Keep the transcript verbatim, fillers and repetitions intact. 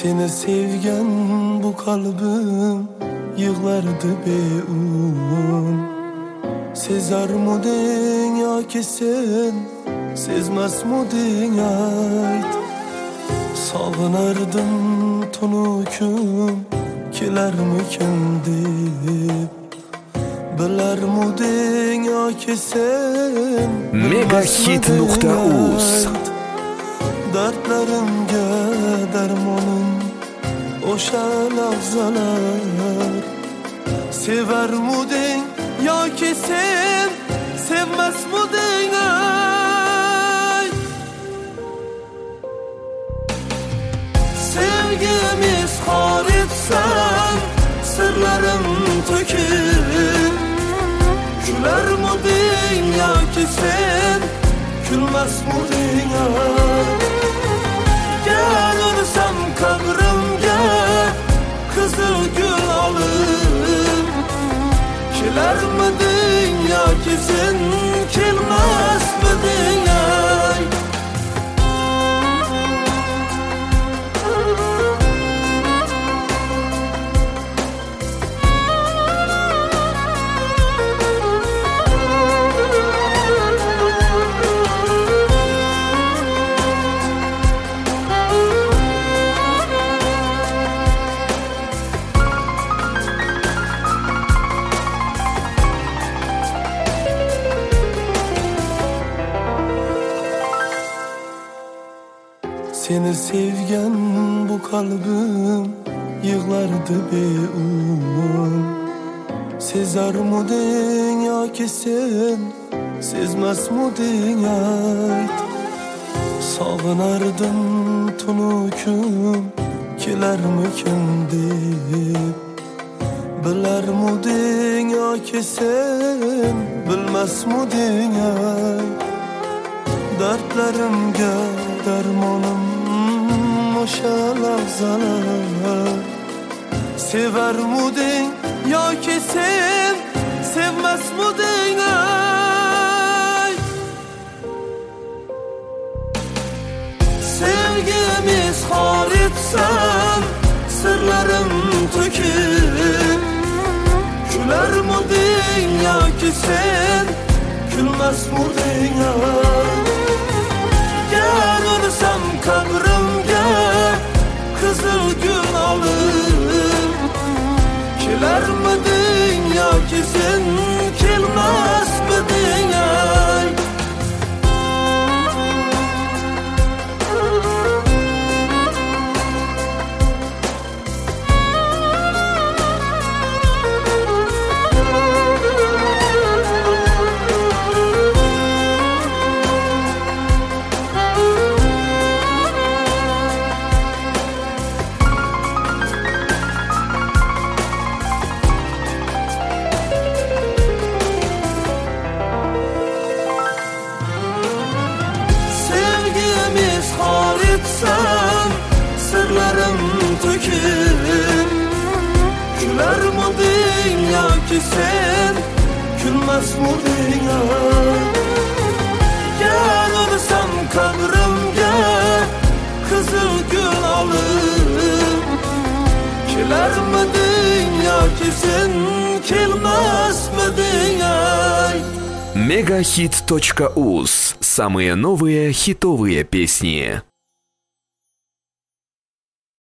Seni sevgen bu kalbim yığlardı beun. Sezarmudin yoki sen sezmasmudin ayt. Sog'inardim tunu kun kelarmikin deb. Bilarmudin yoki sen Megahit nuqta uz Dertlerimge dermonum o'sha lahzalar. Severmuding yoki sen sevmasmuding ay. Sevgimiz xor etsan sirlarim to'kib. Kularmuding yoki sen kulmasmuding ay. Gel ursam kabrimga qizil gul olib. Kelarmiding yoki sen kelmasmiding ay. Seni sevgen bu kalbim yığlardı beun. Sezarmudin yoki sen sezmasmuding ayt. Sog'inardim tunu kun kelarmikin deb. Bilarmuding yoki sen bilmasmuding ay. Dertlerimge dermonum o'sha lahzalar. Severmuding yoki sen sevmasmuding ay. Sevgimiz xor etsan sirlarim to'kib. Kularmuding yoki sen kulmasmuding ay. Gel ursam kabrimga qizil gul olib. Kelarmiding yoki sen kelmasmiding ay. Sirlarim to'kib. Kularmiding yoki sen kulmasmuding ay. Gel ursam kabrimga qizil gul olib. Kelarmiding yoki sen kelmasmiding ay. Megahit точка уз. Самые новые хитовые песни.